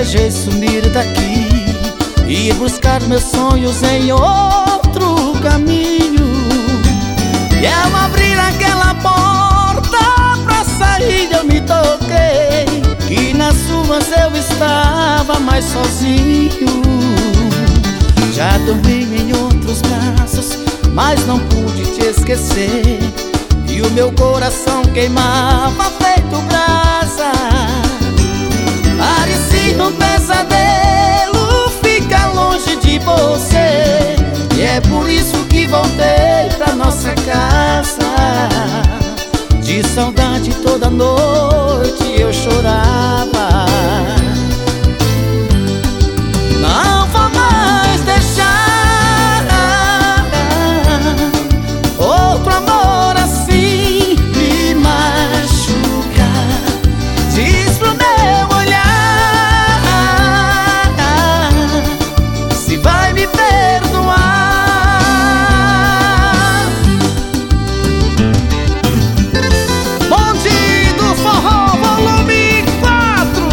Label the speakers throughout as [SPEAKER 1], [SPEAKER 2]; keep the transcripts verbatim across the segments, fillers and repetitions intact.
[SPEAKER 1] desejei sumir daqui e ir buscar meus sonhos em outro caminho. E ao abrir aquela porta pra sair eu me toquei que nas ruas eu estava mais sozinho. Já dormi em outros braços, mas não pude te esquecer, e o meu coração queimava feito brasa. Parecia um pesadelo ficar longe de você, e é por isso que voltei pra nossa casa. De saudade toda noite eu chorava. Não vou mais deixar outro amor assim me machucar. Diz pro meu olhar se vai me perdoar. Bonde do Forró, volume quatro.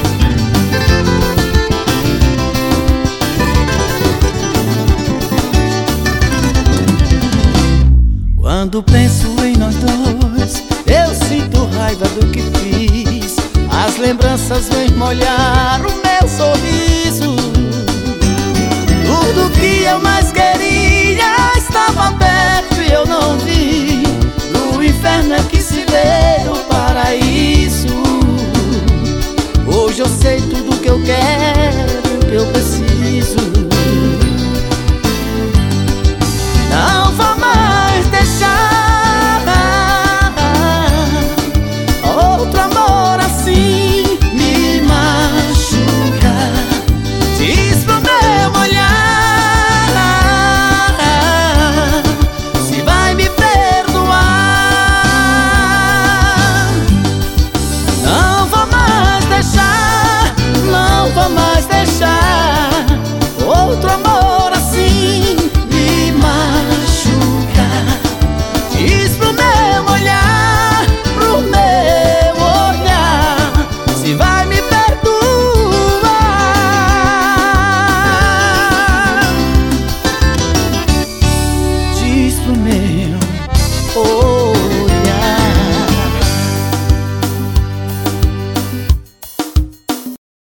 [SPEAKER 1] Quando penso em nós dois, eu sinto raiva do que fiz. As lembranças vêm molhar o meu sorriso. Tudo que eu mais queria estava perto e eu não vi. No inferno é que se vê o paraíso.